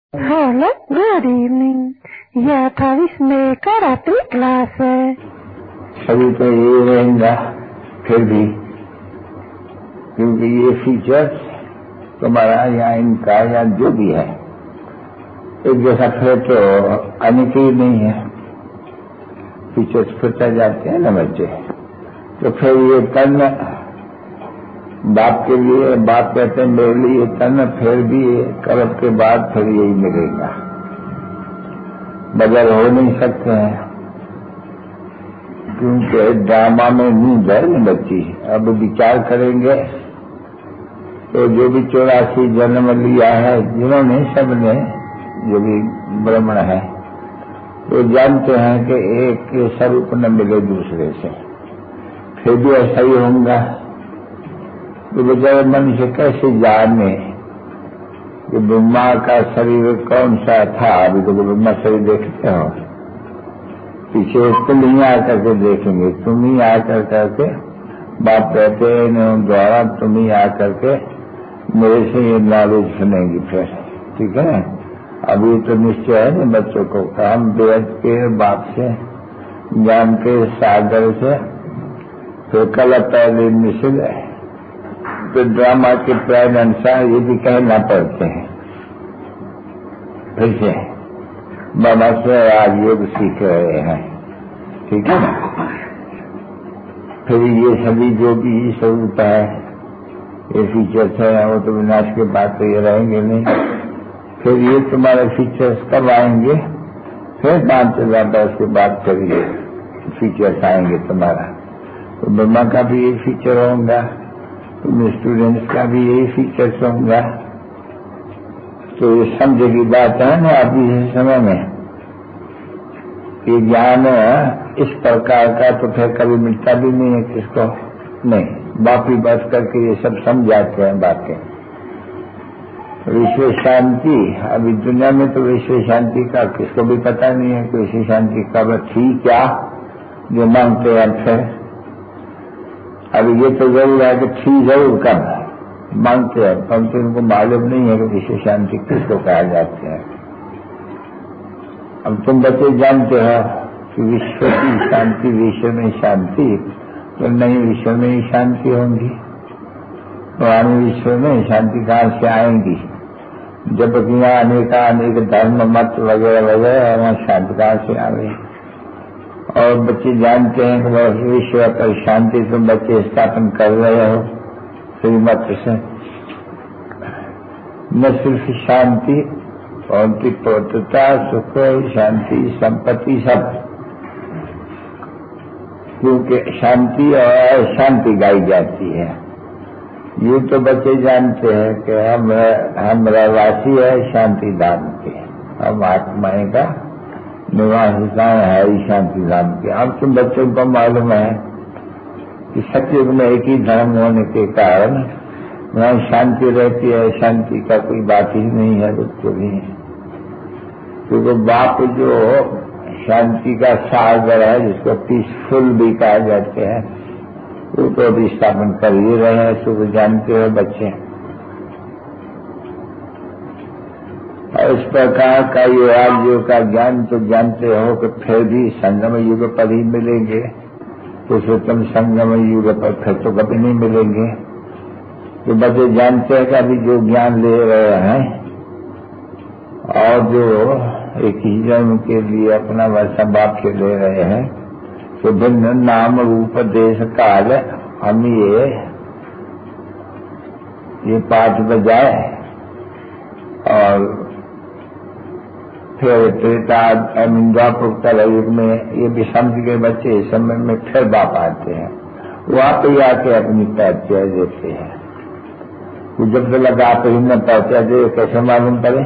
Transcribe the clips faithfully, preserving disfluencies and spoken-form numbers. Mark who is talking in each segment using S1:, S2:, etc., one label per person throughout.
S1: Hello, good evening. यह अट्ठाईस मई का रात्रि क्लास है।
S2: सभी तो ये रहेगा फिर भी, क्योंकि ये फीचर्स तुम्हारा या इनका या जो भी है एक जैसा फिर तो आने के ही नहीं है। फीचर्स फिरते जाते हैं ना बच्चे, तो फिर ये तन बाप के लिए, बाप कहते हैं मेरे लिए तन, फिर भी कर्म के बाद फिर यही मिलेगा, बदल हो नहीं सकते हैं, क्योंकि ड्रामा में नींद है न बच्ची। अब विचार करेंगे तो जो भी चौरासी जन्म लिया है जिन्होंने, सबने जो भी ब्राह्मण है, वो जानते हैं कि एक के स्वरूप न मिले दूसरे से, फिर भी ऐसा ही होगा। तो बेचारे मनुष्य कैसे जाने कि ब्रह्मा का शरीर कौन सा था। अभी तो ब्रह्मा शरीर देखते हो, पीछे तुम ही आकर के देखेंगे, तुम ही आकर करके बात कहते हैं द्वारा, तुम ही आकर के मेरे से ये नॉलेज सुनेंगी फिर, ठीक है। अभी तो निश्चय है न बच्चों को, हम वेद के बाप से, ज्ञान के सागर से, तो कल पहले मिसल तो ड्रामा के प्लान अनुसार ये भी कहना पड़ते हैं। फिर से बाबा से आज योग सीख रहे हैं, ठीक है ना। फिर ये सभी जो भी स्वरूप है, ये फीचर्स है, वो तो विनाश के बाद तो ये रहेंगे नहीं। फिर ये तुम्हारे फीचर्स कब आएंगे? फिर पांच हजार वर्ष के बाद फिर ये फीचर्स आएंगे तुम्हारा। तो ब्रह्मा का भी ये फीचर होगा, तुम स्टूडेंट्स का भी यही फीचर्स होगा। तो ये समझे की बात है ना अभी इस समय में कि ज्ञान इस प्रकार का तो फिर कभी मिलता भी नहीं है किसको, नहीं, बापी बस करके ये सब समझाते हैं बातें। विश्व शांति, अभी दुनिया में तो विश्व शांति का किसको भी पता नहीं है कि विश्व शांति कब थी क्या, जो मांगते हैं फिर। अभी ये तो जरूर है कि थी जरूर कब मांगते हैं, परंतु उनको मालूम नहीं है कि विश्व शांति किसको कहा जाते हैं। अब तुम बच्चे जानते हो कि विश्व की शांति, विश्व में शांति, तो नहीं विश्व में ही शांति होंगी, तो आने विश्व में शांति कहाँ से आएंगी? जब यहाँ अनेक अनेक धर्म मत वगैरह वगैरह, वहाँ शांति कहाँ से आवे? और बच्चे जानते हैं कि विश्व पर शांति तुम बच्चे स्थापन कर रहे हो श्रीमत से। न सिर्फ शांति, परंतु पवित्रता, सुख, शांति, संपत्ति सब, क्योंकि शांति और शांति गाई जाती है। ये तो बच्चे जानते हैं कि हम हम रहवासी है शांति धाम के, हम आत्माएं का निवास स्थान है ही शांति धाम के। अब तुम बच्चों को मालूम है कि सत्युग में एक ही धर्म होने के कारण वहाँ शांति रहती है, शांति का कोई बात ही नहीं है बच्चों भी, क्योंकि बाप जो शांति का सागर है, जिसको पीसफुल भी कहा जाते हैं, वो तो अभी स्थापन कर ही रहे हैं, तो जानते हो बच्चे। और इस प्रकार का ये राज्यों का ज्ञान तो जानते हो कि फिर भी संगम युग पर ही मिलेंगे, पुरुषोत्तम संगम युग पर फिर तो कभी नहीं मिलेंगे। तो बच्चे जानते हैं कि अभी जो ज्ञान ले रहे हैं और जो एक ही जन्म के लिए अपना वर्षा बाप के ले रहे हैं, तो भिन्न नाम रूप देश काल हम ये ये पाठ बजाए और फिर त्रेता द्वापर युग में ये भी समझ गए बच्चे, इस समय में फिर बाप आते हैं, वहां पे आके अपनी परिचय देते हैं। जब तक लगा आप ही न परिचय दे कैसे मालूम पड़े?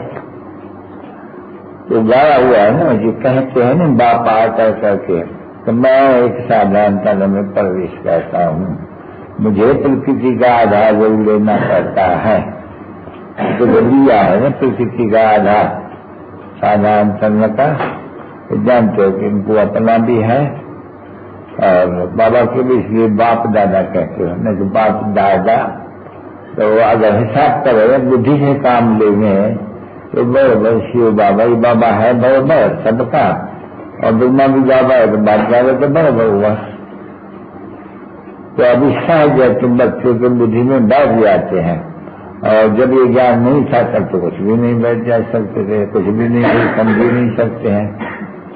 S2: तो गाया हुआ है ना, जो कहते हैं ना बाप आकर करके, तो मैं एक साधारण तन में प्रवेश करता हूँ, मुझे प्रकृति का आधार जरूर लेना पड़ता है। तो लिया है ना प्रकृति का आधार साधारण तन का, जानते हो कि इनको अपना भी है और बाबा के भी, इसलिए बाप दादा कहते हो, नहीं तो बाप दादा। तो अगर हिसाब करें बुद्धि से काम लेंगे तो बराबर शिव बाबा ही बाबा है बराबर सबका, और ब्रह्मा भी बाबा है तो बात जाएगा तो बराबर हुआ। तो अभी सहज है तुम बच्चों के बुद्धि में बैठ जाते हैं, और जब ये ज्ञान नहीं था तब तो कुछ भी नहीं बैठ जा सकते थे, कुछ भी नहीं समझ नहीं सकते हैं।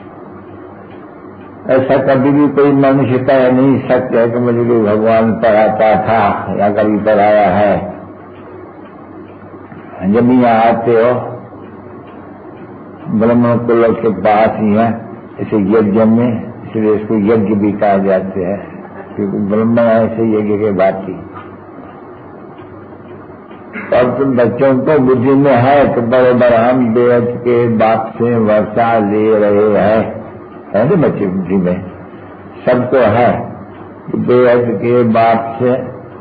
S2: ऐसा कभी भी कोई मनुष्य कह नहीं सकता कि मुझे भी भगवान पढ़ाता था या कभी पढ़ाया है। जब यहाँ आते हो ब्रह्म कुल के पास ही है, इसे यज्ञ में, इसलिए इसको यज्ञ भी कहा जाते हैं, क्योंकि ब्रह्म ऐसे यज्ञ के बात थी। और तुम बच्चों को बुद्धि में है तो बराबर हम बेहद के बाप से वर्षा ले रहे हैं, है ना बच्चे बुद्धि में सबको है, बेहद के बाप से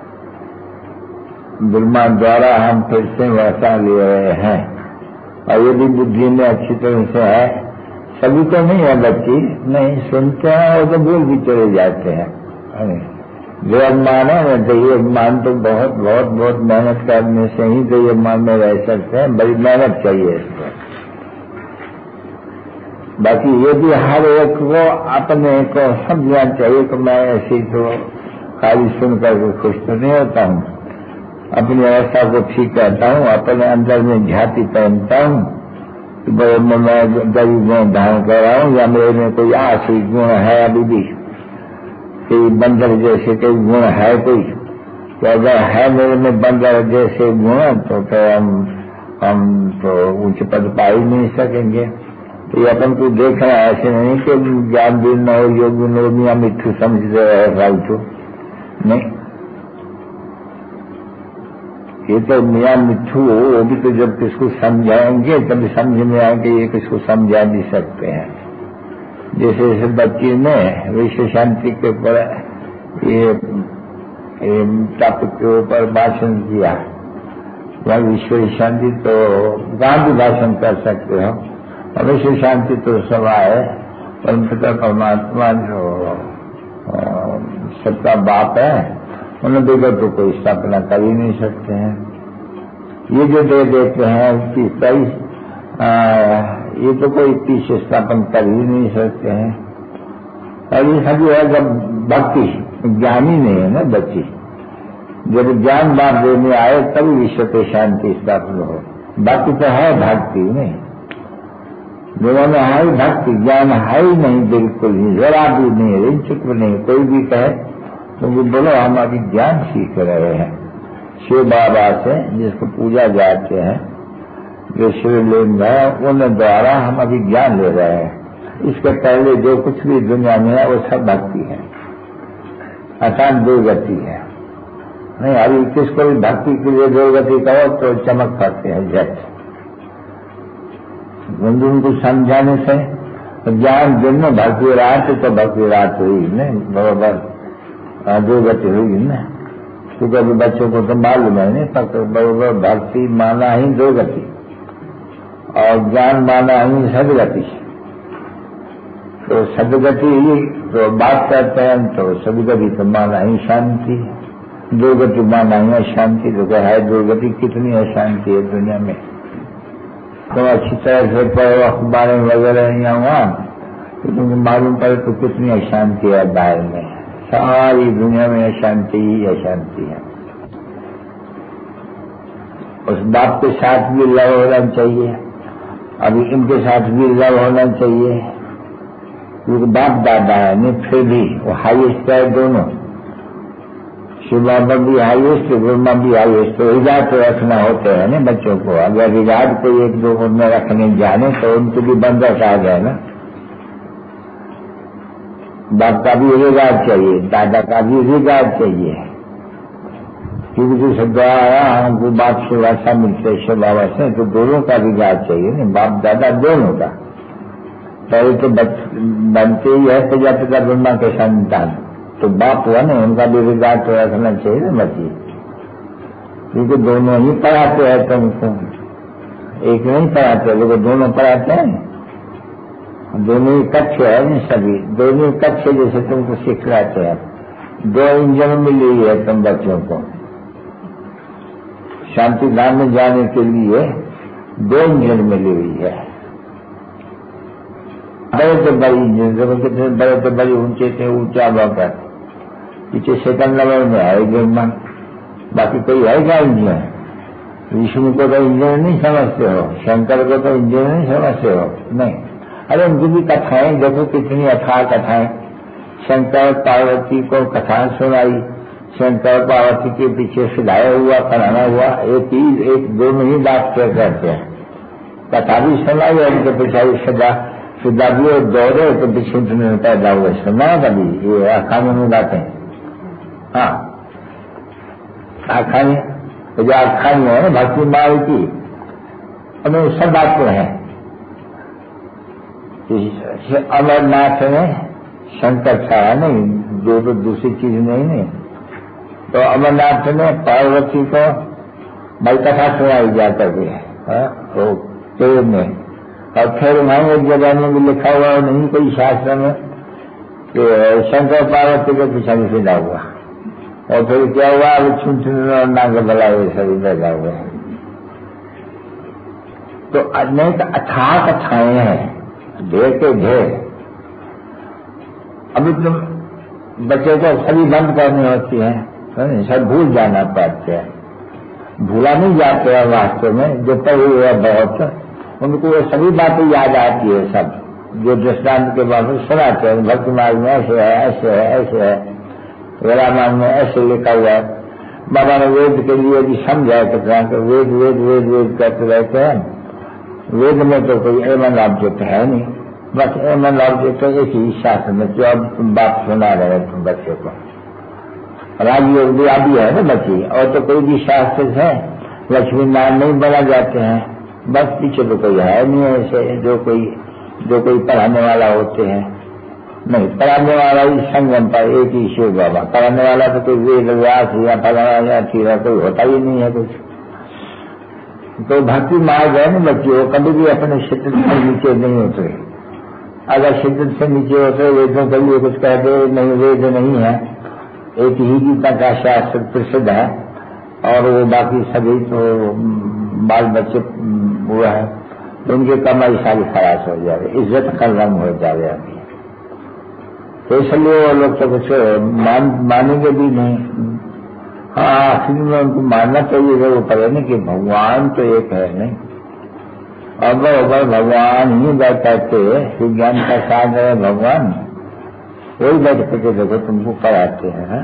S2: ब्रह्मा द्वारा हम फिर से वर्षा ले रहे हैं। और यदि बुद्धि में अच्छी तरह से है, सभी को नहीं है बच्ची, नहीं सुनते हैं और तो भूल भी चले जाते हैं। जो अभिमान है ना, तो ये अभिमान तो बहुत बहुत बहुत मेहनत करने से ही तो ये अभिमान में रह सकते हैं, बड़ी मेहनत चाहिए इसको। बाकी ये भी हर एक को अपने को समझना चाहिए कि मैं ऐसी तो खाली सुन करके खुश तो नहीं होता हूँ, अपनी अवस्था को ठीक करता हूँ, अपने अंदर में झांकी पहनता हूँ कि मैं गरीब में धारण कर रहा हूँ, या मेरे में कोई आशी गुण है अभी भी, कोई बंदर जैसे कोई गुण है कोई, तो अगर है मेरे में बंदर जैसे गुण तो फिर हम हम तो ऊंचे पद पा ही नहीं सकेंगे। तो ये अपन को देखना ऐसे नहीं कि ज्ञान भी न हो, योग भी न हो, मियाँ मिट्ठू समझते रहे फालतू नहीं। ये तो मियाँ मिट्ठू वो भी तो जब किसको समझाएंगे तभी समझ में आएंगे, ये किसको समझा नहीं सकते हैं। जैसे जैसे बच्ची ने विश्व शांति के ऊपर ये टॉपिक के ऊपर भाषण किया, या विश्व शांति तो गांधी भाषण कर सकते हो, और विश्व शांति तो सभा है, परमपिता परमात्मा जो सबका बाप है, उन्हें देखकर तो कोई स्थापना कर ही नहीं सकते हैं। ये जो दे देते हैं उसकी सही, ये तो कोई पीछे स्थापन कर ही नहीं सकते हैं। और ये सब है जब भक्ति ज्ञानी नहीं है ना बच्ची, जब ज्ञान बात देने आए तभी विश्व पे शांति स्थापन हो। बाकी तो है भक्ति नहीं, दोनों में है भक्ति, ज्ञान है ही नहीं, बिल्कुल ही जरा भी नहीं, रिंचुक भी नहीं। कोई भी कहे तो बोलो हम अभी ज्ञान सीख रहे हैं शिव बाबा से, जिसको पूजा जाते हैं, जो शिवलिंग है उन द्वारा हम अभी ज्ञान ले रहे हैं। इसके पहले जो कुछ भी दुनिया में है वो सब भक्ति है, आसान दुर्गति है नहीं। अभी किसको भी भक्ति के लिए दुर्गति कहो तो चमक पाते हैं झट, उनको समझाने से ज्ञान दिन में भक्ति रात तो भक्ति रात हुई नहीं, बराबर दुर्गति हुई ना। क्योंकि अभी बच्चों को तो मालूम है नहीं, पर बराबर भक्ति माना ही दुर्गति और ज्ञान माना ही सदगति। तो सदगति तो बात करते हैं, तो सदगति तो माना ही शांति, दुर्गति माना ही अशांति। तो क्या है दुर्गति, कितनी अशांति है दुनिया में। तो अच्छी तरह से पढ़ो अखबार वगैरह यहाँ वहाँ, तो तुमको मालूम पड़े तो कितनी अशांति है बाहर में। सारी दुनिया में अशांति ही अशांति है। उस बाप के साथ भी लव होना चाहिए, अभी इनके साथ भी लव होना चाहिए, क्योंकि बाप दादा है नहीं, फिर भी वो हाईएस्ट है दोनों। शिव बाबा भी हाईएस्ट, ब्रह्मा भी हाईएस्ट। तो रिगार्ड तो रखना होते हैं ना बच्चों को। अगर रिगार्ड को एक दो में रखने जाने तो उनको भी बंदर आ जाए ना। बाप का भी रिगार्ड चाहिए, दादा का भी रिगार्ड चाहिए, क्योंकि जो शब्द आया हमको बाप से वर्षा मिलते शिव बाबा से, तो दोनों का रिगार्ड चाहिए ना, बाप दादा दोनों का। पहले तो बनते ही है प्रजापिता ब्रह्मा के संतान, तो बाप हुआ ना, उनका भी रिगार्ड तो रखना चाहिए ना बच्ची, क्योंकि दोनों ही पढ़ाते हैं तुमको, एक नहीं पढ़ाते, लोग दोनों पढ़ाते हैं, दोनों ही कक्ष है नहीं सभी, दोनों ही कक्ष जैसे तुमको सिखलाते हैं। दो इंजन मिली है तुम बच्चों को शांति धाम में जाने के लिए, दो इंजन मिली हुई है। बड़े तो बड़ी इंजन, कितने बड़े तो बड़ी ऊंचे थे, ऊंचा बाकर पीछे सेकंड नंबर में है विमान, बाकी कोई है क्या इंजन? विष्णु को तो इंजन नहीं समझते हो, शंकर को तो इंजन नहीं समझते हो, नहीं। अरे उनकी भी कथाएं देखो, कितनी अथाह कथाएं। शंकर पार्वती को कथा सुनाई, शंकर पार्वती के पीछे सिलाया हुआ कराना हुआ, एक ही एक दो में ही बात क्या करते हैं। कथा भी सुनाई और उनके पीछे सदा सुधा भी और दौड़े तो पीछे पैदा हुए, सुना कभी ये आखा में मिलाते हैं। हाँ, आखा में जो आखा में है भक्ति माल की, हमें सब बातें हैं। अमरनाथ में शंकर छाया नहीं, जो तो दूसरी चीज नहीं नहीं। तो अमरनाथ में पार्वती को भाई कथा सुनाई जाकर के है पेड़ में, और फिर वहां एक जगह में भी लिखा हुआ नहीं कोई शास्त्र में कि शंकर पार्वती के पीछे भी फिदा हुआ, और फिर क्या हुआ, अभी छुन छुन और नाग बला ये सभी पैदा हुए। तो अनेक अथाह कथाएं हैं, ढेर के ढेर। अभी तुम बच्चे को सभी बंद करनी होती है, सब भूल जाना पड़ते हैं। भूला नहीं जाते हैं वास्तव में, जो पढ़े हुए बहुत उनको वो सभी बातें याद आती है, सब जो दृष्टांत के बाद सुनाते हैं। भक्ति मार्ग में ऐसे है, ऐसे है, ऐसे है, रामायण में ऐसे लिखा हुआ है। बाबा ने वेद के लिए भी समझाया कितना, वेद वेद वेद वेद करते रहते हैं। वेद में तो कोई एमन ऑब्जेक्ट है नहीं, बस एमन ऑब्जेक्ट तो एक ही शास्त्र में, जो अब तुम बात सुना रहे तुम बच्चे को। राजयोग भी अभी है ना बच्ची, और तो कोई भी शास्त्र है लक्ष्मी नारायण नहीं बना जाते हैं, बस पीछे तो कोई है नहीं ऐसे जो कोई जो कोई पढ़ाने वाला होते हैं। नहीं, पढ़ाने वाला ही संगम पर एक ही शिव बाबा, पढ़ाने वाला तो कोई वेद व्यास या फलाना या चीरा कोई होता ही नहीं है कुछ। तो भक्ति मार्ग है ना बच्ची, वो कभी भी अपने शिद्दत से नीचे नहीं उतरे। अगर शिद्दत से नीचे उतरे वेदों के लिए कुछ कहते नहीं, वेद नहीं है, एक ही गीता का शास्त्र प्रसिद्ध है, और वो बाकी सभी तो बाल बच्चे हुआ है, तो उनकी कमाई सारी खराब हो जाए, इज्जत कलम हो जाए। तो इसलिए वो लोग तो कुछ मान, मानेंगे भी नहीं। हाँ, आखिर में उनको मानना चाहिए वो पड़े नहीं कि भगवान तो एक है नहीं, अगर अगर भगवान ही बैठते विज्ञान का साथ है भगवान, वही बैठ करके देखो तुमको कराते हैं।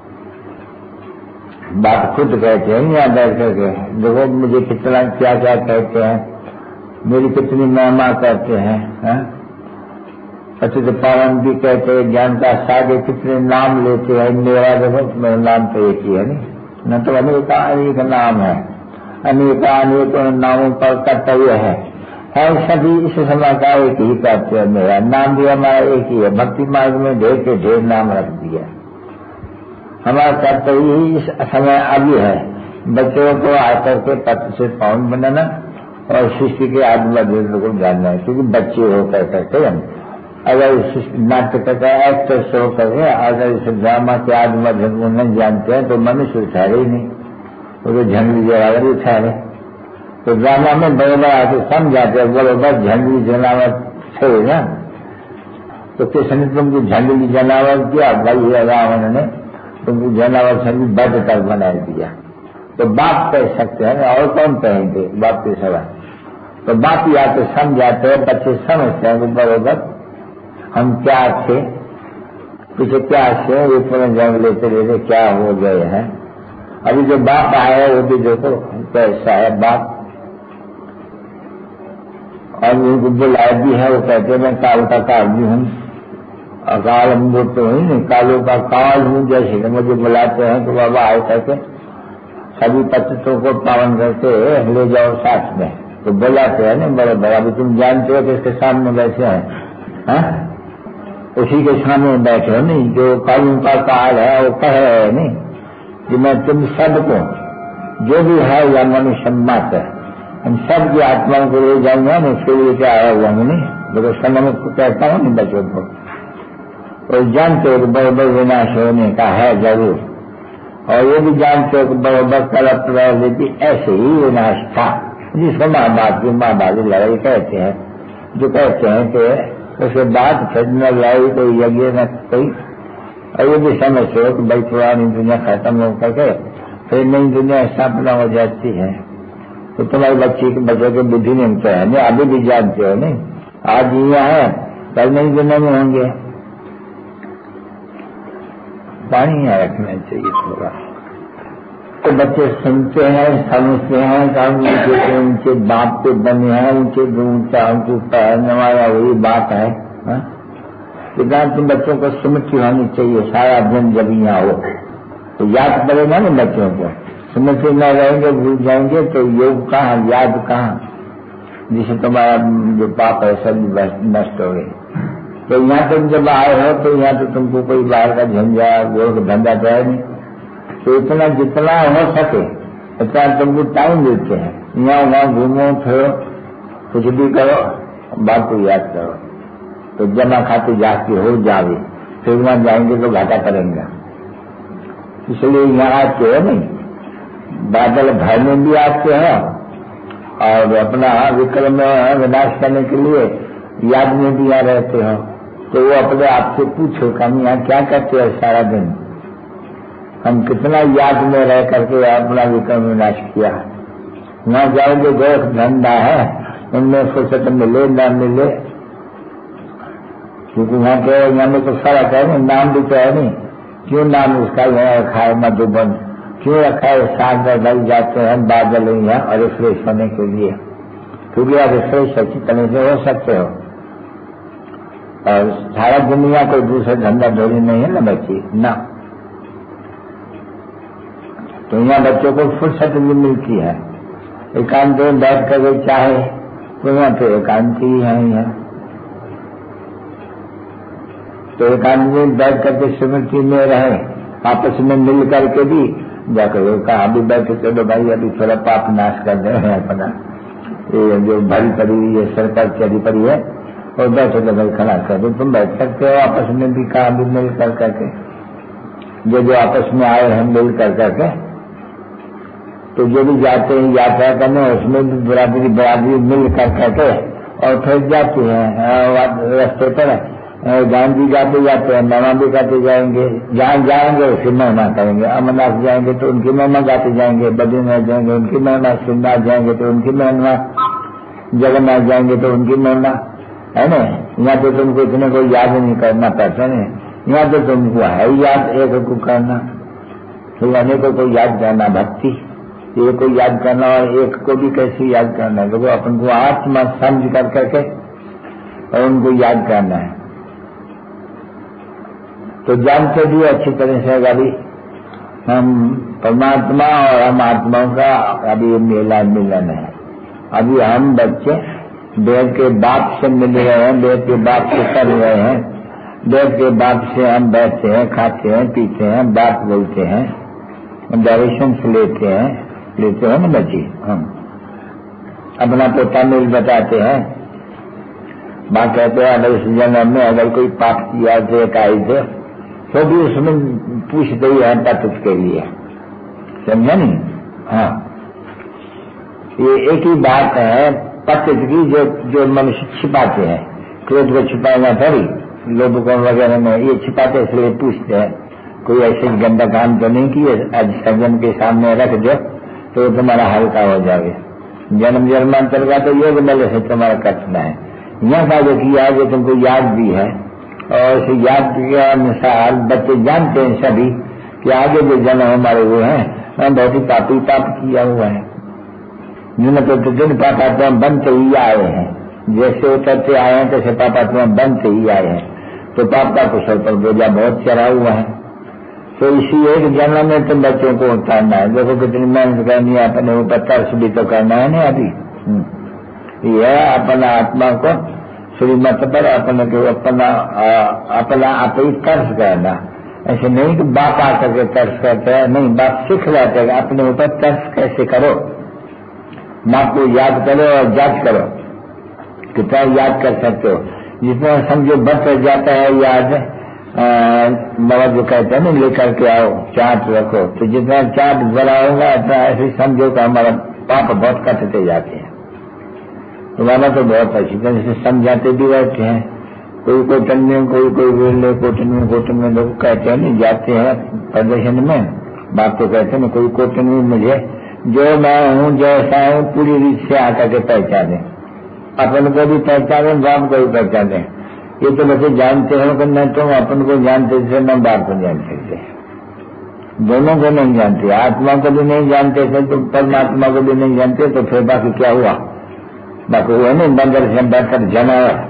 S2: बात खुद कहते हैं यहाँ बैठ करके, देखो मुझे कितना क्या क्या कहते हैं, मेरी कितनी महिमा करते हैं, है? पतित पावन भी कहते हैं, ज्ञान का सागे कितने नाम लेते हैं। मेरा देखो मेरा नाम तो एक ही है नहीं, न तो अनेका अनेक नाम है, अनेका अनेक नामों पर कर्तव्य है, है सभी इस समय का एक ही कर्तव्य। मेरा नाम भी हमारा एक ही है, भक्ति मार्ग में ढेर के ढेर नाम रख दिया। हमारा कर्तव्य ही इस समय अभी है, बच्चों को आकर के पत्र से पावन बनाना और सृष्टि के आत्मबद्ध को जानना है, क्योंकि बच्चे होकर करते हम अगर नाटक का एक्टर शो करें, अगर इस ड्रामा के आत्मबद्ध को नहीं जानते हैं तो मनुष्य ठहरे ही नहीं, वो तो झंडी जनावर ही ठहरे। तो ड्रामा में बराबर आके समझाते हैं, बराबर झंडी जनावर थे ना, तो किसने तुमको झंडी जनावर किया? भाई रावण ने तुमको जनावर से भी बद तक बना दिया। तो बाप कह सकते हैं, और कौन कहेंगे बाप के सवा? तो बाप ही आके समझाते हैं, बच्चे समझते हैं बराबर हम क्या थे, पीछे क्या थे, ये पूरे जन्म लेते लेते क्या हो गए हैं। अभी जो बाप आया वो भी देखो कैसा है बाप, और उनको बुलाया भी है, वो कहते हैं मैं काल का काल भी हूँ, अकाल वो तो ही नहीं, कालों का काल हूँ। जैसे मुझे बुलाते हैं तो बाबा आए कहते सभी पतितों को पावन करके ले जाओ साथ में, तो बुलाते हैं ना बड़े बड़ा। अभी तुम जानते हो कि इसके सामने बैठे हैं, हाँ? उसी के सामने बैठे हो नहीं, जो कालों का काल है वो कह रहे है नहीं कि मैं तुम सबको जो भी है या मनुष्य मात्र हम सब की आत्माओं को ले जाऊंगा, मैं उसके लिए क्या आया हुआ नहीं, देखो समय को कहता हूँ नहीं बच्चों को, और जानते हो कि बराबर विनाश होने का है जरूर, और ये भी जानते हो कि बराबर कल भी ऐसे ही विनाश था, जिसको महाभारत की महाभारती लड़ाई कहते हैं, जो कहते हैं कि उसके बाद फिर न लड़ाई कोई यज्ञ न कोई, और ये भी समझते हो कि भाई पुरानी दुनिया खत्म हो करके फिर नई दुनिया स्थापना हो जाती है। तो तुम्हारी बच्ची के बच्चों की बुद्धि नहीं तो है नहीं, अभी भी जानते हो नहीं, आज यहाँ है कल नई दुनिया में होंगे। पानी यहाँ रखना चाहिए थोड़ा। तो बच्चे सुनते हैं, समझते हैं, उनके उनके बाप के बने हैं, उनके ऊंचा उनको पहनने वाला वही बात है। इतना तुम बच्चों को स्मृति होनी चाहिए सारा दिन, जब यहाँ हो तो याद पड़ेगा ना बच्चों को। स्मृति न रहेंगे, भूल जाएंगे तो योग कहाँ, याद कहाँ, जिसे तुम्हारा जो पाप है सब नष्ट हो गए। तो यहाँ तुम जब आए हो तो यहाँ तो तुमको कोई बाहर का झंझा गोल धंधा तो है नहीं, तो इतना जितना हो सके इतना तुमको टाइम देते हैं। यहाँ वहाँ घूमो फिरो, कुछ भी करो, बात को याद करो। तो जमा खाते जाके हो जावे, फिर वहां जाएंगे तो घाटा करेंगे। इसलिए यहाँ आते हो नहीं, बादल भर में भी आते हैं और अपना विक्रम विनाश करने के लिए याद में भी आ रहते हो। तो वो अपने आप से पूछो कि हम यहाँ क्या करते हैं सारा दिन, हम कितना याद में रह करके अपना विक्रम विनाश किया। वहां जाओगे जो धंधा है उनमें फुर्सत मिले न मिले, क्योंकि वहाँ के यहाँ में तो फर्क है नहीं, नाम भी तो है नहीं। क्यों नाम उसका यहाँ रखा है मधुबन, क्यों रखा है सात बज जाते हैं बादल यहाँ और रिफ्रेश होने के लिए, क्योंकि आप रिफ्रेश अच्छी तरह से हो सकते हो। और सारा दुनिया कोई दूसरा धंधा धोरी नहीं है ना बच्ची ना, तो यहाँ बच्चों को फुर्सत भी मिलती है। एकांत में बैठ कर चाहे तो यहाँ पे एकांत ही है यहाँ, तो एकांत में बैठ करके स्मृति में रहे, आपस में मिल करके भी जाकर कहा अभी बैठे चलो भाई अभी थोड़ा पाप नाश कर दे हैं अपना, ये जो भरी पड़ी हुई है सरकार चली पड़ी है और बैठे तो भाई खड़ा कर दो। तुम बैठ सकते हो आपस में भी, कहा भी मिल कर करके, जो जो आपस में आए हैं मिल कर करके, तो जो भी जाते हैं यात्रा करने उसमें भी बराबरी बराबरी मिल कर करके और फिर जाते हैं रास्ते पर गांव भी जाते जाते हैं, महिमा भी गाते जाएंगे, जहाँ जाएंगे उसकी महिमा करेंगे। अमरनाथ जाएंगे तो उनकी महिमा गाते जाएंगे, बद्रीनाथ जाएंगे उनकी महिमा, श्रीनाथ जाएंगे तो उनकी महिमा, जगन्नाथ जाएंगे तो उनकी महिमा, है ना। यहाँ तो तुमको इतने को याद नहीं करना पड़ता नहीं, यहाँ तो तुमको है याद एक को करना, तो अनेकों को याद करना भक्ति, एक को याद करना और एक को भी कैसे याद करना है, तो अपन को आत्मा समझ कर करके और उनको याद करना है। तो जानते भी अच्छी तरह से अभी हम परमात्मा और हम आत्माओं का अभी मेला मिलन है। अभी हम बच्चे वेद के बाप से मिल रहे हैं, वेद के बाप से कर रहे हैं, वेद के बाप से हम बैठते हैं, खाते हैं, पीते हैं, बात बोलते हैं, डायरेक्शन लेते हैं लेते हैं ना बच्ची, हम अपना पोता मिल बताते हैं। बात कहते हैं अगर इस जन्म में अगर कोई पाप किया थे काई थे तो भी उसमें पूछते ही है पतित के लिए, समझा नहीं। हाँ, ये एक ही बात है पतित की, जो जो मनुष्य छिपाते हैं, क्रोध को छिपाना थोड़ी, लोभ को वगैरह में ये छिपाते इसलिए पूछते हैं। कोई ऐसे गंदा काम तो नहीं किए, आज सज्जन के सामने रख दो तो तुम्हारा हल्का हो जाए। जन्म जन्मांतर का तो योग बल से तुम्हारा कटना है। यहाँ का जो किया जो तुमको याद भी है, और इस याद के अनुसार बच्चे जानते हैं सभी कि आगे जो जन्म हमारे हुए हैं हम बहुत ही पापी पाप किया हुआ है, जिन्हें तो दिन पापात्मा बनते ही आए हैं, जैसे उतरते आए हैं तैसे पापात्मा बनते ही आए हैं। तो पाप का कुशल पर बोझा बहुत चढ़ा हुआ है। तो इसी एक जन्म में तुम बच्चों को उतारना है। देखो कितनी मेहनत करनी है, अपने ऊपर तर्स भी तो करना है ना। अभी यह अपना आत्मा को श्रीमत पर अपने को अपना अपना आप ही तर्स करना, ऐसे नहीं कि बाप आकर के तर्स करते हैं, नहीं, बाप सीख जाते हैं अपने ऊपर तर्स कैसे करो। बाप को याद करो और जांच करो कितना याद कर सकते हो। जितना समझो बढ़ जाता है याद, मवाद जो कहते हैं ना लेकर के आओ चाट रखो, तो जितना चाट बड़ा होगा इतना ऐसे समझो कि हमारा पाप बहुत कटते जाते हैं। तो बाबा तो बहुत अच्छी तरह से समझाते भी रहते हैं। कोई कोटन में, कोई कोई वेले कोटन में, कोटन में लोग कहते हैं नहीं, जाते हैं प्रदर्शन में, बाप तो कहते हैं कोई कोटन में मुझे जो मैं हूँ जैसा हूँ पूरी रीत से आकर के पहचाने, अपन को भी पहचाने, बाप को भी पहचाने। ये तो बच्चे जानते हैं कि मैं तो अपन को जानते थे, मैं बाप को जानते थे, दोनों को नहीं जानते। आत्मा को भी नहीं जानते थे तो परमात्मा को भी नहीं जानते, तो फिर बाकी क्या हुआ? बाकी हुआ नहीं, बंदर से बढ़कर जानवर।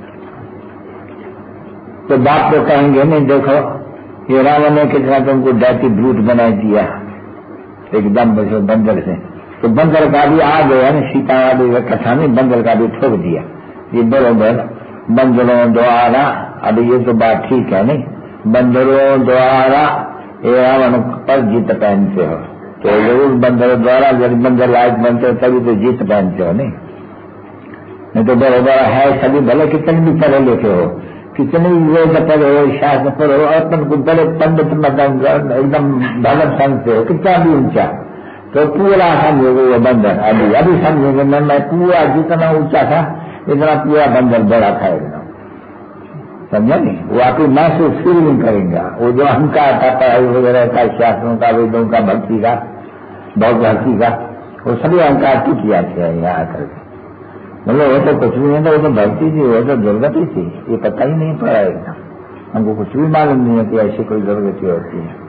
S2: तो बाप तो कहेंगे नहीं, देखो ये रावण ने कितना तुमको डैटी ब्रूट बनाई दिया एकदम बंदर से। तो बंदर का भी आ गया ना, सीता वाली कथा में बंदर का भी ठोक दिया। ये बरोबर बंदरों द्वारा, अभी ये तो बात ठीक है नहीं, बंदरों द्वारा ये रावण पर जीत पहनते हो, तो जरूर बंदरों द्वारा जब बंदर लायक बनते हो तभी तो जीत पहनते हो नहीं, नहीं तो बरोबर है। सभी भले कितने भी पढ़े लिखे हो, कितने भी वेद पढ़े हो, शास्त्र पढ़े हो, अपन को बड़े पंडित मतलब एकदम भगत समझते हो, कितना भी ऊंचा, तो पूरा समझोगे वो बंदर। अभी अभी समझेंगे मैं मैं पूरा जितना ऊंचा था इतना पूरा बंदर बड़ा था एकदम, समझा नहीं? वो आपकी महसूस फील नहीं करेंगे। वो जो अहंकार था पढ़ाई वगैरह का, शास्त्रों का, वेदों का, भक्ति का, बहुत भक्ति का, वो सभी अहंकार टूट जाते हैं यहाँ आकर के। मतलब वो तो कुछ भी नहीं था, वो तो भक्ति थी, वो तो दुर्गति थी, ये पता ही नहीं पड़ा एकदम, हमको कुछ भी मालूम नहीं है कि ऐसी कोई दुर्गति होती है।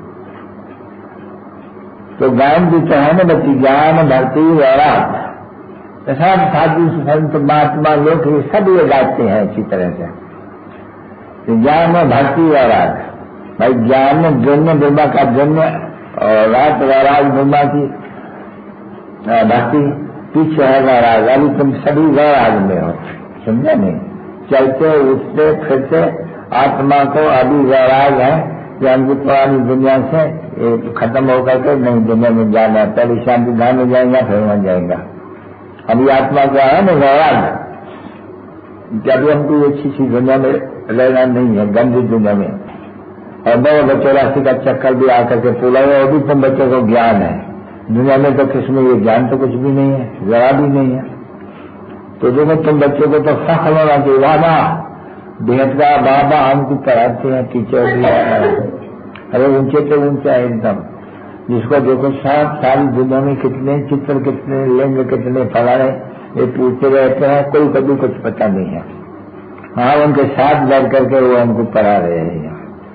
S2: तो ज्ञान भी तो है ना बच्ची, ज्ञान भक्ति वैराग, सब साधु संत महात्मा लोग ये सब ये गाते हैं अच्छी तरह से। ज्ञान में भक्ति वैराग, भाई ज्ञान में जन्म ब्रह्मा का जन्म और रात वैराग ब्रह्मा की भक्ति, पीछे है वैराग। अभी तुम सभी वैराग में हो, समझा नहीं? चलते उठते फिरते आत्मा को अभी वैराग है कि हमको पुरानी दुनिया से खत्म होकर के नई दुनिया में जाना है। पहले शांति धाम में जाएंगे फिर वहां जाएगा। अभी आत्मा क्या है ना वैराग, जब हमको अच्छी सी दुनिया में रहना नहीं है, गंदी दुनिया में। और बड़े बच्चों राशि का चक्कर भी आकर के पूरा है, वो भी तुम बच्चों को ज्ञान है दुनिया में, तो किसमें ये ज्ञान तो कुछ भी नहीं है, जरा भी नहीं है। तो देखो तुम बच्चों को तो फख्र होना चाहिए, वादा बेहद का बाबा हमको पढ़ाते हैं, टीचर भी अरे ऊंचे तो ऊंचा है एकदम, जिसको देखो सब सारी दुनिया में कितने चित्र, कितने लिंग, कितने फलाने ये पूछते रहते हैं, कोई कभी कुछ पता नहीं है। हाँ उनके साथ बैठ करके वो हमको पढ़ा रहे हैं,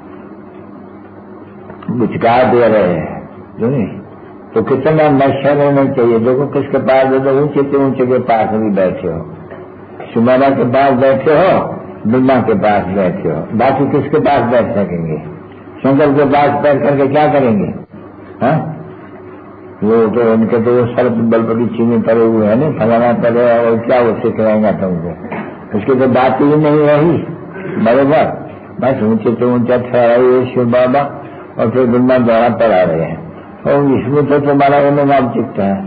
S2: बुझकार दे रहे हैं, जो नहीं तो कितना नशा होना चाहिए। देखो किसके पास देखो ऊंचे से ऊंचे के पास भी बैठे हो, सुमाना के पास बैठे हो, ब्रह्मा के पास बैठे हो, बाकी किसके पास बैठ सकेंगे? शंकर के पास बैठ करके क्या करेंगे? हाँ वो तो उनके तो सर्प बलपति चीनी पड़े हुए हैं, नहीं फलाना पड़े, और क्या वो सिखाएंगा तुमको? उसकी तो बात ही नहीं रही बराबर। बस ऊंचे तो ऊंचा ठहराइए शिव बाबा, और फिर ब्रह्मा द्वारा पढ़ा रहे हैं, और इसमें तो तुम्हारा उन्हें नाम चित्त है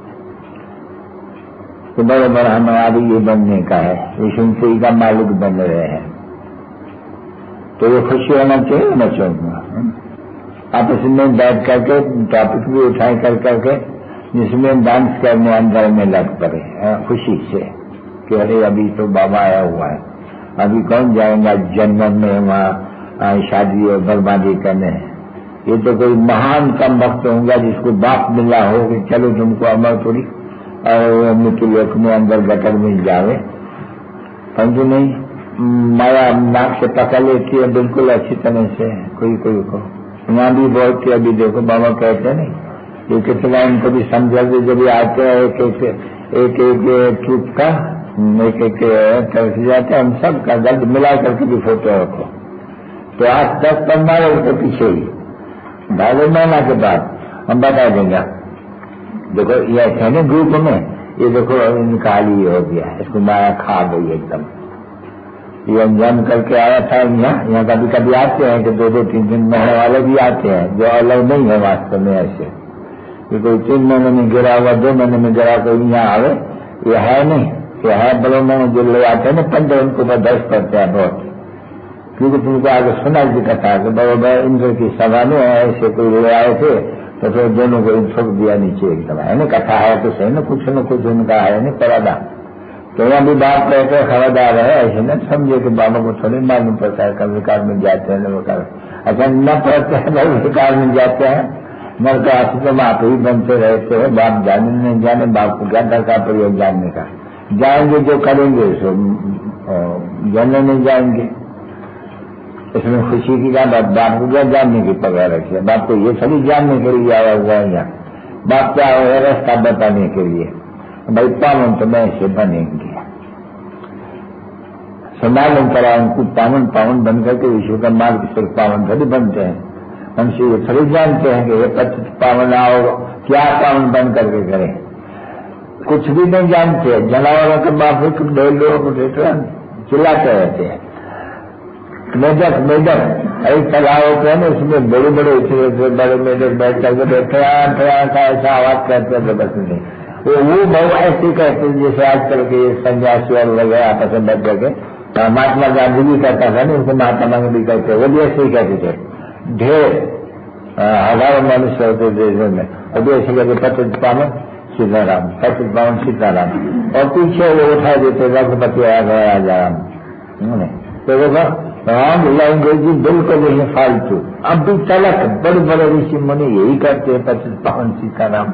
S2: तो बराबर हमारी ये बनने का है, विष्णुपुरी का मालिक बन रहे हैं, तो ये खुशी होना चाहिए ना चाहिए। आप इसमें बैठ करके टॉपिक भी उठाए कर करके जिसमें डांस करने अंदर में लग पड़े खुशी से कि अरे अभी तो बाबा आया हुआ है, अभी कौन जाएगा जन्म में वहाँ शादी और बर्बादी करने। ये तो कोई महान कम वक्त होगा जिसको बाप मिला हो कि चलो तुमको अमर थोड़ी और मृत्यु लोक में अंदर गटर में जावे, समझो नहीं? माया नाक से पकड़ लेती है बिल्कुल अच्छी तरह से कोई कोई को, वहां भी बहुत थी। अभी देखो बाबा कहते नहीं ये कितना इनको भी समझा दे, जब आते हैं एक एक एक एक ट्रूप का एक एक तरफ से जाते हैं, हम सब का दर्द मिला करके भी फोटो रखो, तो आज दस पंद्रह रोज के पीछे ही ढाई महीना के बाद हम बता देंगे। देखो ये है ना ग्रुप में, ये देखो निकाली हो गया, इसको माया खा गई एकदम। ये अंजाम करके आया था यहाँ, यहाँ कभी कभी आते हैं कि दो दो तीन तीन महीने वाले भी आते हैं, जो अलग नहीं है वास्तव में ऐसे, कि कोई तीन महीने में गिरा हुआ दो महीने में गिरा कोई यहाँ आवे, ये है नहीं। ये है बड़ों में जो ले आते हैं ना पंद्रह, उनको बर्दाश्त करते हैं बहुत, क्योंकि तुमको आगे सुना जी कथा कि बड़ोबर इंद्र की सभा में ऐसे कोई ले आए थे, तो फिर दोनों को ठोक दिया नीचे एकदम। है ना, कथा है तो सही ना, कुछ न कुछ उनका है ना परादा। तो यहाँ भी बात कहते खबरदार है, ऐसे न समझे कि बाबा को थोड़ी मालूम पड़ता है कब विकार में जाते हैं न विकार। अच्छा न पढ़ते हैं भाई विकार में जाते हैं, न तो आशी तो आप ही बनते रहते हैं। बाप जाने नहीं जाने, बाप को क्या दरकार पड़ी है जानने का। जाएंगे जो करेंगे सो जानने नहीं जाएंगे, इसमें खुशी की क्या बात। बाप को क्या जानने की पगार रखी है, बाप को ये सभी जानने के लिए आया हुआ है यहाँ। बाप क्या है रास्ता बताने के लिए, भाई पावन तो मैं ऐसे बनेंगे। मालूम करा उनको पावन पावन बन करके विश्व का मार्ग सिर्फ पावन थोड़ी बनते हैं। हमसे ये थोड़ी जानते हैं कि ये पतित पावन आओ क्या पावन बन करके करें, कुछ भी नहीं जानते। जानवरों के बाप ढेर लोग चिल्लाते रहते हैं मेढक मेढक। अरे तालाबों पे ना उसमें बड़े बड़े उछले बड़े मेढक बैठ करके ठयान ठयान का ऐसा आवाज करते थे बस नहीं। वो वो बहु ऐसे कहते जैसे आजकल के सन्यासी और वगैरह आपस में बैठ करके महात्मा गांधी भी कहता था ना, उनको महात्मा गांधी भी कहते, वो भी ऐसे ही कहते थे। ढेर हजारों मनुष्य होते देश में, और भी ऐसे कहते पतित पावन सीताराम, पतित पावन सीताराम, और पीछे वो उठा देते रघुपति राजाराम। तो देखो राम लैंग्वेज बिल्कुल नहीं फालतू। अब भी तलक बड़े बड़े ऋषि मुनि यही करते हैं, पतित पावन सीताराम।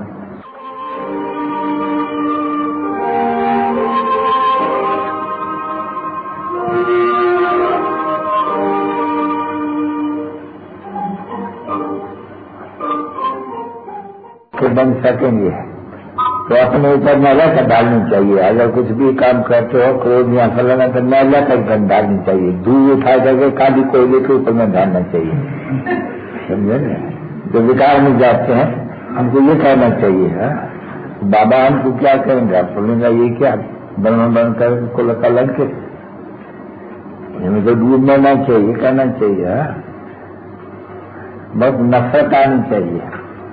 S2: बन सकेंगे तो अपने ऊपर मैला कर डालनी चाहिए। अगर कुछ भी काम करते हो क्रोध या फलाना तो मैला कर डालनी चाहिए, दूध उठा करके काली कोयले के ऊपर में डालना चाहिए, समझे ना। जो विकार में जाते हैं हमको ये कहना चाहिए है? बाबा हमको क्या कहेंगे, आप बोलेंगे ये क्या बन बन कर को लगा लग के हमें तो दूध लेना चाहिए, कहना चाहिए है? बहुत नफरत आनी चाहिए।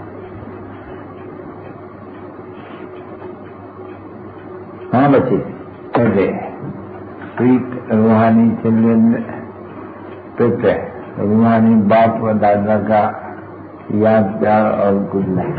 S2: हाँ बच्चे कहते प्रीत रूहानी चिल्ड्रन प्रीत रूहानी बाप व दादा का याद प्यार और कुछ नहीं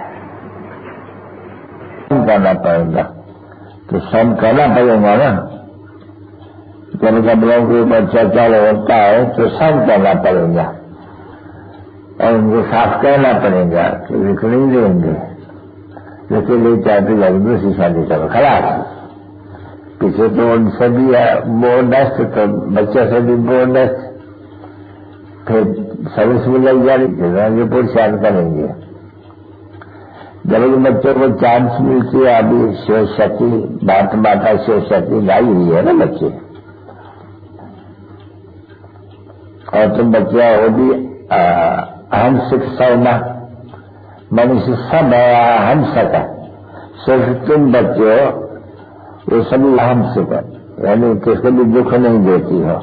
S2: करना पड़ेगा। तो सब करना पड़ेगा ना, जब कमरों के ऊपर चर्चा होता है तो सब करना पड़ेगा और उनको साफ कहना पड़ेगा कि विक नहीं देंगे। जैसे ले चाहते जाए दूसरी शादी करो खराब। पीछे तो उनसे भी बोनस, तो बच्चे से भी बोनस, फिर सर्विस में लग जा रही पुरुषार्थ करेंगे। जब बच्चों को चांस मिलती है, अभी शिव शक्ति बात माता शिव शक्ति लाई हुई है ना बच्चे, और तुम बच्चा वो भी अहम शिक्षा ना मनुष्य सब हम सका, सिर्फ तुम बच्चे हो वो सभी हम सका, यानी किसको भी दुख नहीं देती हो।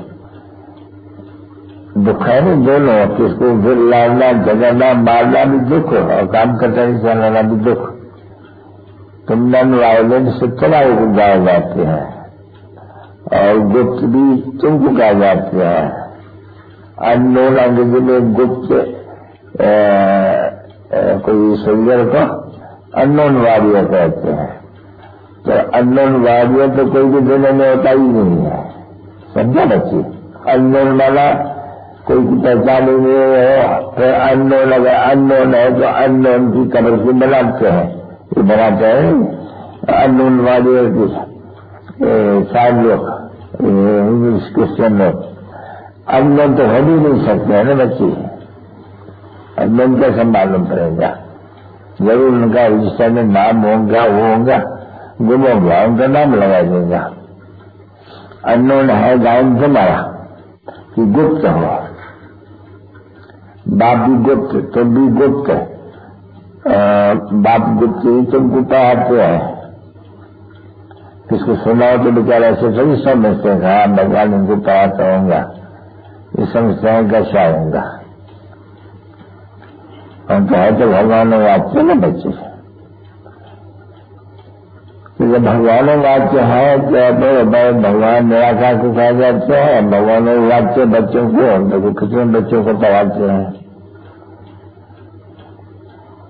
S2: दुख है नहीं दोनों, किसको फिर लाना झगड़ना मारना भी दुख हो और काम करता नहीं चलाना भी दुख। तुम नॉन वायलेंस से चला गाए जाते हैं और गुप्त भी तुमको कहा जाते हैं। अननोन अंग्रेजी में गुप्त कोई सोल्जर को अननोन वॉरियर कहते हैं। तो अननोन वॉरियर तो कोई भी दुनिया में होता ही नहीं है, समझा बच्चे। अननोन वाला कोई की पहचान ही नहीं है, फिर अननोन अगर अननोन है तो अननोन की कब्र की बनाते हैं, ये बनाते हैं अननोन वॉरियर की सारे लोग इंग्लिश क्रिश्चियन लोग। अननोन तो हो भी नहीं सकते है ना बच्चे, अननोन कैसे मालूम पड़ेगा। जरूर उनका रजिस्टर में नाम होगा, वो होगा, गुम होगा, उनका नाम लगा देगा। अननोन है गायन तुम्हारा कि गुप्त हो, बाप भी गुप्त, तुम भी गुप्त, बाप गुप्त ही तुमको पढ़ाते हैं। किसको सुना हो तो बेचारा ऐसे सभी समझते हैं, हाँ भगवान उनको पढ़ाता होगा, ये समझते हैं कैसा होगा। हम तो है तो भगवान वाच्य ना बच्चे, तो जब भगवान वाच्य है तो भगवान निराकार को कहा जाता है, भगवान वाच्य बच्चों को, तो कितने बच्चों को पढ़ाते हैं।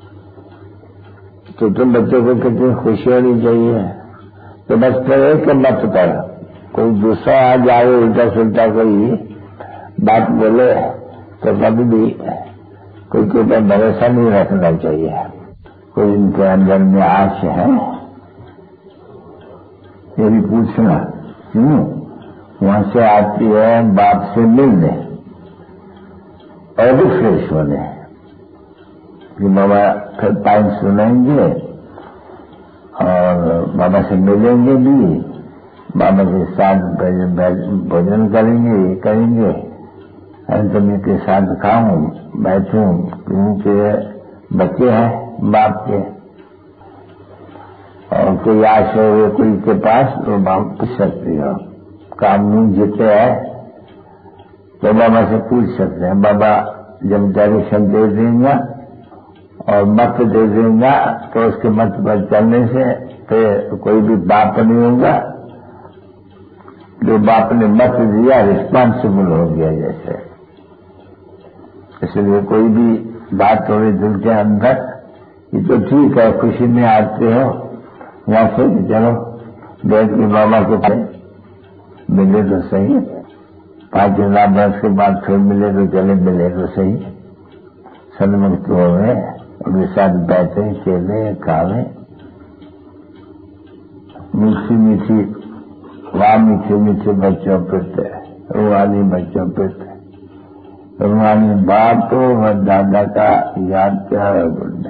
S2: तो तुम बच्चों को कितनी खुशी होनी चाहिए। तो बस करे कि मत कर, कोई दूसरा आ जाए उल्टा सुल्टा कोई बात बोले तो कभी भी कोई के ऊपर भरोसा नहीं रखना चाहिए। कोई इनके अंदर में आश है ये भी पूछना क्यों वहां से आती है बाप से मिलने और भी फ्रेश होने कि बाबा फिर टाइम सुनेंगे और बाबा से मिलेंगे भी, बाबा के साथ भोजन करेंगे ये करेंगे, अंतमी के साथ खाऊं बैठूं, क्योंकि बच्चे हैं बाप के और कोई आश हो कोई के पास तो बाप पूछ सकती हो। काम नहीं जीते है तो बाबा से पूछ सकते हैं, बाबा जब डायरेक्शन दे देंगे और मत दे देगा तो उसके मत पर चलने से तो कोई भी बाप नहीं होगा। जो बाप ने मत दिया रिस्पॉन्सिबल हो गया जैसे। इसलिए कोई भी बात थोड़ी दिल के अंदर ये तो ठीक है, खुशी में आते हो वहां से चलो बैठ के बाबा के पास मिले तो सही, पांच हजार वर्ष के बाद फिर मिले तो चले, मिले तो सही, सन्मुक्त हो गए उनके साथ बैठे खेले खावे, मीठी मीठी वहां मीठे मीठे बच्चों पे थे, रूहानी बच्चों पे थे, रूहानी बाप तो दादा का याद क्या